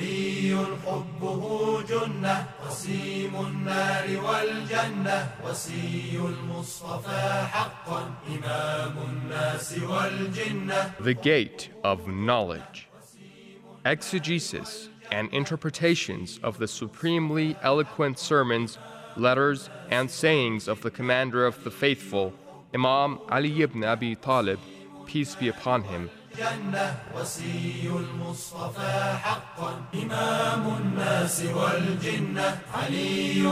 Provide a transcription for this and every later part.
علي حبه جنة قسيم النار والجنة وصي المصطفى حقا إمام الناس والجنة. The Gate of Knowledge. Exegesis and interpretations of the supremely eloquent sermons, letters, and sayings of the Commander of the Faithful, Imam Ali ibn Abi Talib, peace be upon him. جنة وصي المصطفى حقا إمام الناس والجنة علي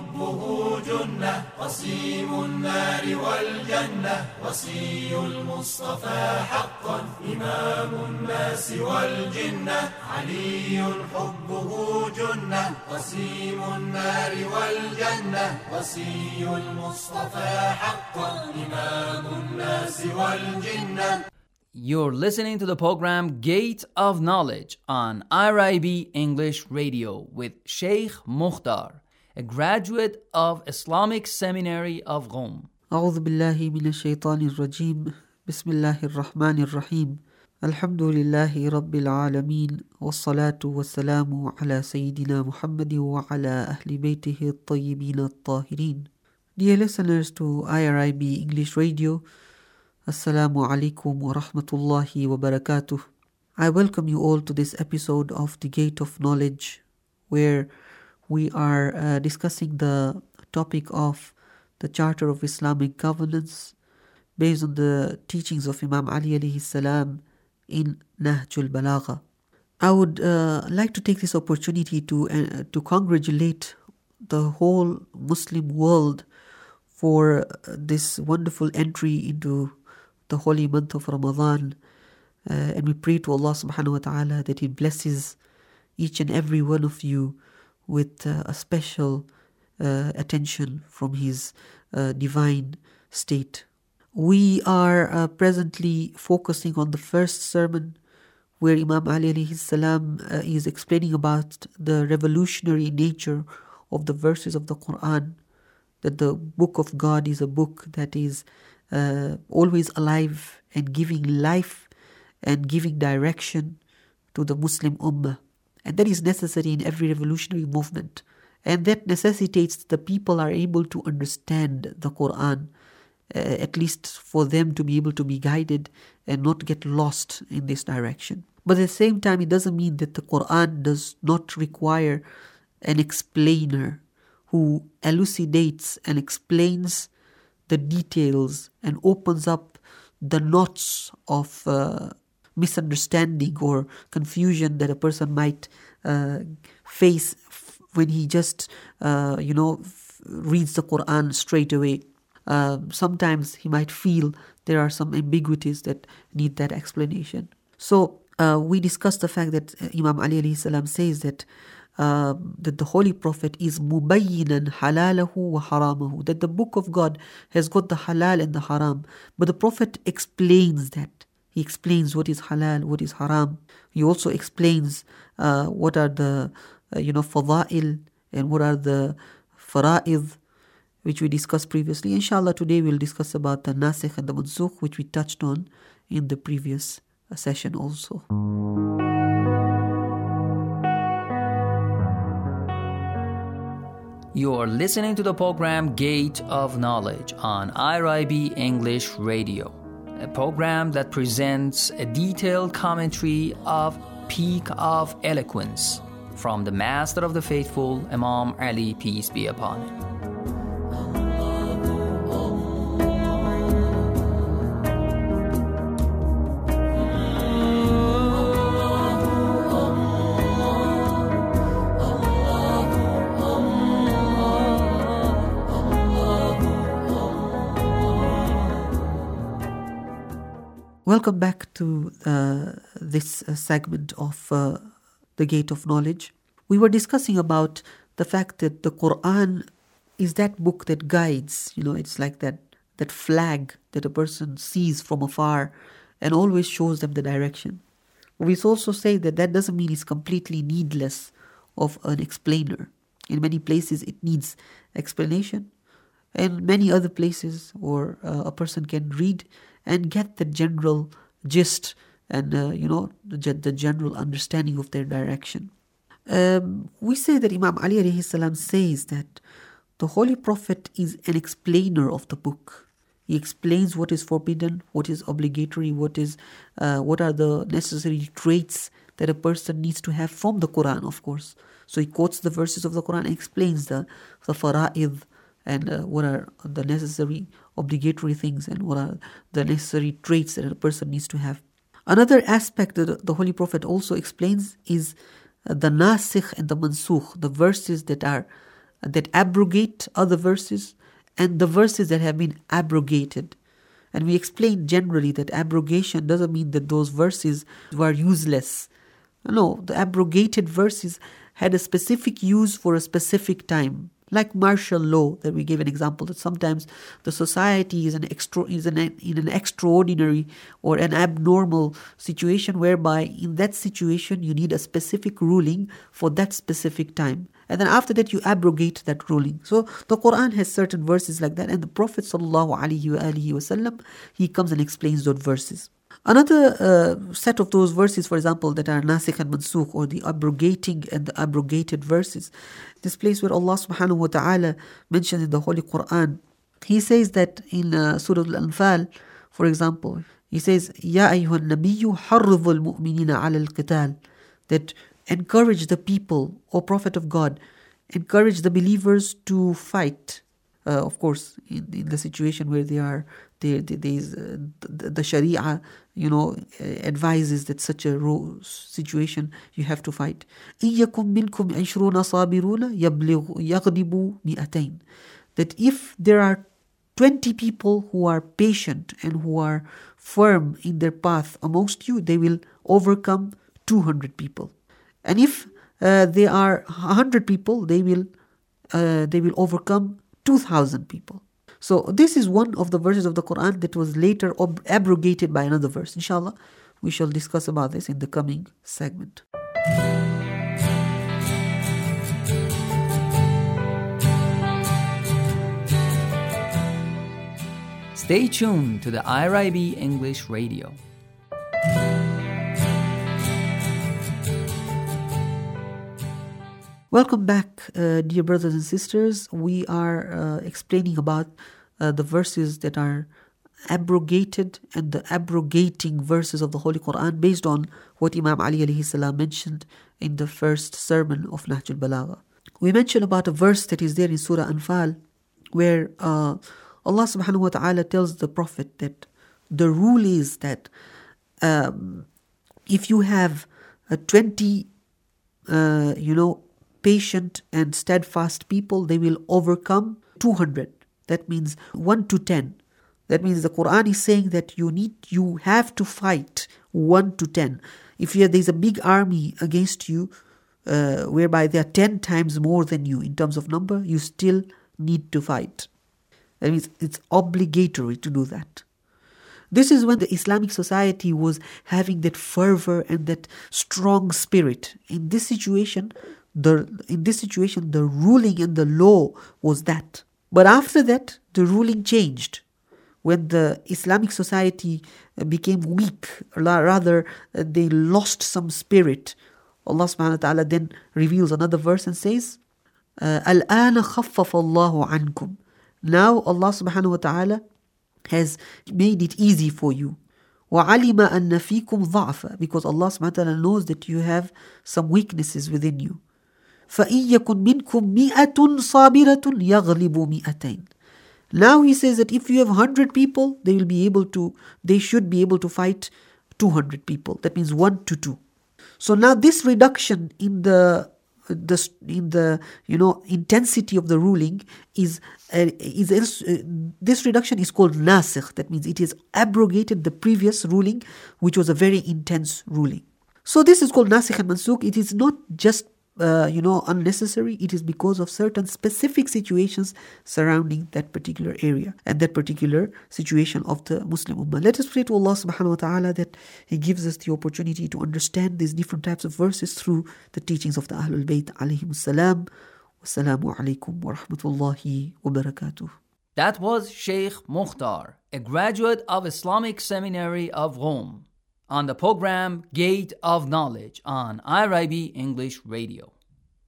حبه جنة قسيم النار والجنة وصي المصطفى حقا إمام الناس والجنة علي حبه جنة قسيم النار والجنة وصي المصطفى حقا إمام الناس والجنة. You're listening to the program Gate of Knowledge on IRIB English Radio with Sheikh Mukhtar, a graduate of Islamic Seminary of Qom. أعوذ بالله من الشيطان الرجيم بسم الله الرحمن الرحيم الحمد لله رب العالمين والصلاة والسلام على سيدنا محمد وعلى أهل بيته الطيبين الطاهرين. Dear listeners to IRIB English Radio, Assalamu alaikum wa rahmatullahi wa barakatuh. I welcome you all to this episode of The Gate of Knowledge, where we are discussing the topic of the Charter of Islamic Governance based on the teachings of Imam Ali alayhi salam in Nahjul Balagha. I would like to take this opportunity to congratulate the whole Muslim world for this wonderful entry into the holy month of Ramadan, and we pray to Allah subhanahu wa ta'ala that He blesses each and every one of you with a special attention from His divine state. We are presently focusing on the first sermon where Imam Ali alayhi salam is explaining about the revolutionary nature of the verses of the Quran, that the book of God is a book that is always alive and giving life and giving direction to the Muslim Ummah. And that is necessary in every revolutionary movement. And that necessitates the people are able to understand the Quran, at least for them to be able to be guided and not get lost in this direction. But at the same time, it doesn't mean that the Quran does not require an explainer who elucidates and explains the details and opens up the knots of misunderstanding or confusion that a person might face when he just, reads the Quran straight away. Sometimes he might feel there are some ambiguities that need that explanation. So we discussed the fact that Imam Ali alayhi salam says that the Holy Prophet is mubayyinan halalahu wa haramahu, that the book of God has got the halal and the haram, but the Prophet explains that. He explains what is halal, what is haram. He also explains what are the fada'il and what are the fara'id, which we discussed previously. Inshallah, today we'll discuss about the nasikh and the mansukh, which we touched on in the previous session also. You are listening to the program Gate of Knowledge on IRIB English Radio, a program that presents a detailed commentary of Peak of Eloquence from the Master of the Faithful, Imam Ali, peace be upon him. Welcome back to this segment of the Gate of Knowledge. We were discussing about the fact that the Quran is that book that guides. It's like that flag that a person sees from afar and always shows them the direction. We also say that doesn't mean it's completely needless of an explainer. In many places it needs explanation, and many other places or a person can read and get the general gist and the general understanding of their direction. We say that Imam Ali alayhi salam says that the Holy Prophet is an explainer of the book. He explains what is forbidden, what is obligatory, what are the necessary traits that a person needs to have from the Quran, of course. So he quotes the verses of the Quran and explains the fara'id and what are the necessary obligatory things and what are the necessary traits that a person needs to have. Another aspect that the Holy Prophet also explains is the nasikh and the mansukh, the verses that abrogate other verses and the verses that have been abrogated. And we explained generally that abrogation doesn't mean that those verses were useless. No, the abrogated verses had a specific use for a specific time. Like martial law, that we gave an example, that sometimes the society is in an extraordinary or an abnormal situation whereby in that situation you need a specific ruling for that specific time. And then after that you abrogate that ruling. So the Quran has certain verses like that, and the Prophet ﷺ, he comes and explains those verses. Another set of those verses, for example, that are nasikh and mansukh, or the abrogating and the abrogated verses. This place where Allah subhanahu wa ta'ala mentioned in the Holy Quran, He says that in Surah Al-Anfal, for example, He says, Ya ayyuhan nabiyyu harridhul mu'minina ala al-qital, that encourage the people, O Prophet of God, encourage the believers to fight. Of course, in the situation where the Sharia, advises that such a situation you have to fight. إِيَّكُمْ مِنْكُمْ عِشْرُونَ صَابِرُونَ يَغْلِبُوا مِئَتَيْنِ. That if there are 20 people who are patient and who are firm in their path amongst you, they will overcome 200 people. And if there are 100 people, they will overcome 2,000 people. So this is one of the verses of the Quran that was later abrogated by another verse. Inshallah, we shall discuss about this in the coming segment. Stay tuned to the IRIB English Radio. Welcome back, dear brothers and sisters. We are explaining about the verses that are abrogated and the abrogating verses of the Holy Quran based on what Imam Ali alayhi salam mentioned in the first sermon of Nahj al-Balagha. We mentioned about a verse that is there in Surah Anfal where Allah subhanahu wa ta'ala tells the Prophet that the rule is that if you have 20 patient and steadfast people, they will overcome 200. That means 1 to 10. That means the Quran is saying that you have to fight 1 to 10. If there's a big army against you, whereby there are 10 times more than you in terms of number, you still need to fight. That means it's obligatory to do that. This is when the Islamic society was having that fervor and that strong spirit. In this situation, the ruling and the law was that. But after that, the ruling changed. When the Islamic society became weak, rather they lost some spirit, Allah subhanahu wa ta'ala then reveals another verse and says, الْآنَ خَفَّفَ اللَّهُ عَنْكُمْ. Now Allah subhanahu wa ta'ala has made it easy for you. وَعَلِمَ أَنَّ فِيكُمْ ضَعْفًا, because Allah subhanahu wa ta'ala knows that you have some weaknesses within you. فَإِن يَكُنْ مِنْكُمْ مِئَةٌ صَابِرَةٌ يَغْلِبُ مِئَتَيْنِ. Now he says that if you have 100 people, they should be able to fight 200 people. That means 1 to 2. So now this reduction in the intensity of the ruling is this reduction is called nasikh. That means it is abrogated the previous ruling, which was a very intense ruling. So this is called nasikh and mansukh. It is not just unnecessary. It is because of certain specific situations surrounding that particular area and that particular situation of the Muslim Ummah. Let us pray to Allah subhanahu wa ta'ala that He gives us the opportunity to understand these different types of verses through the teachings of the Ahlul Bayt alayhim salam. Wassalamu alaikum wa rahmatullahi wa barakatuh. That was Sheikh Mukhtar, a graduate of Islamic Seminary of Rome, on the program Gate of Knowledge on IRIB English Radio.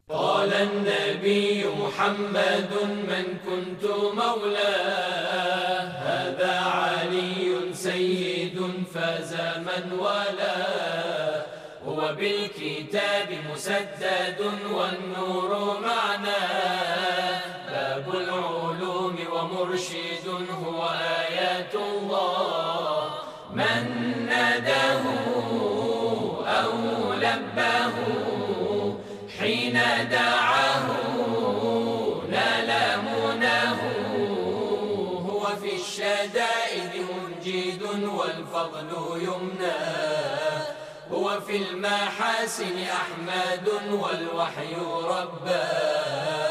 قال النبي محمد من كنت مولاه هذا علي سيد فاز من والاه هو بالكتاب مسدد والنور معناه باب العلوم ومرشد هو آيات الله من ناداه أو لباه حين دعاه نال مناه هو في الشدائد منجد والفضل يمناه هو في المحاسن أحمد والوحي رباه